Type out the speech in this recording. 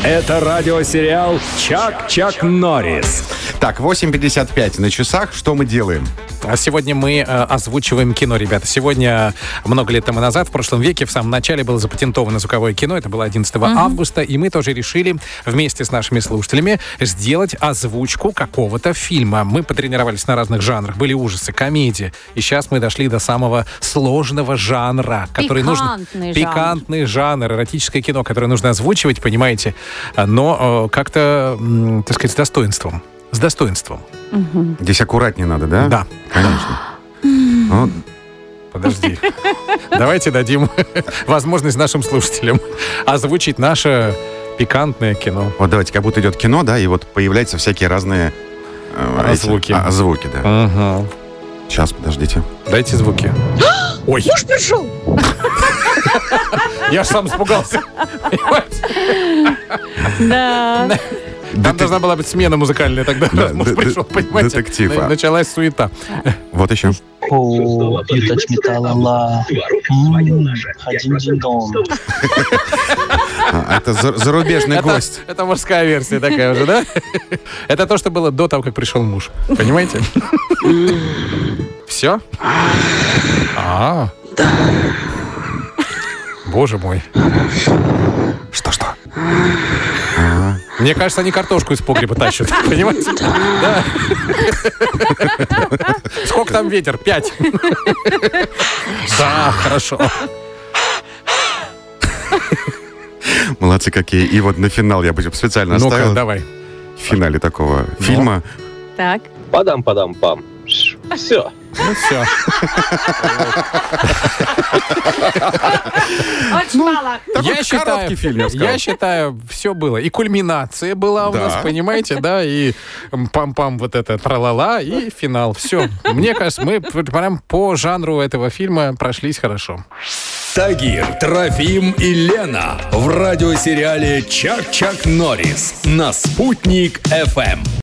Это радиосериал «Чак-Чак Норрис». Так, 8:55 на часах. Что мы делаем? Сегодня мы озвучиваем кино, ребята. Сегодня, много лет тому назад, в прошлом веке, в самом начале было запатентовано звуковое кино. Это было 11 августа. И мы тоже решили вместе с нашими слушателями сделать озвучку какого-то фильма. Мы потренировались на разных жанрах. Были ужасы, комедии. И сейчас мы дошли до самого сложного жанра, который нужно... Пикантный жанр, эротическое кино, которое нужно озвучивать, понимаете, но как-то, так сказать, с достоинством. С достоинством. Здесь аккуратнее надо, да? Да. Конечно. Ну, подожди. Давайте дадим возможность нашим слушателям озвучить наше пикантное кино. Вот давайте, как будто идет кино, да, и вот появляются всякие разные звуки. Звуки, да. Угу. Сейчас, подождите. Дайте звуки. Ой. Муж пришел! Я ж сам испугался. Да. Там должна была быть смена музыкальная тогда. Муж пришел, понимаете? Детектив. Началась суета. Вот еще. О, you touch me, та-ла-ла. Ха-динь-динь-дон. Это зарубежный гость. Это мужская версия такая уже, да? Это то, что было до того, как пришел муж. Понимаете? Все? Да. Боже мой. Что? Мне кажется, они картошку из погреба тащат. Понимаете? Да. Сколько там ветер? 5. Да, хорошо. Молодцы какие. И вот на финал я бы специально оставил. Ну-ка, давай. В финале такого фильма. Так. Падам-падам-пам. Все. Ну все. Очень мало. Такой короткий фильм, я сказал. Я считаю, все было. И кульминация была у Да. нас, понимаете, да, и пам-пам вот это тралала, и финал. Все. Мне кажется, мы прям по жанру этого фильма прошлись хорошо. Тагир, Трофим и Лена в радиосериале «Чак-Чак Норрис» на «Спутник FM».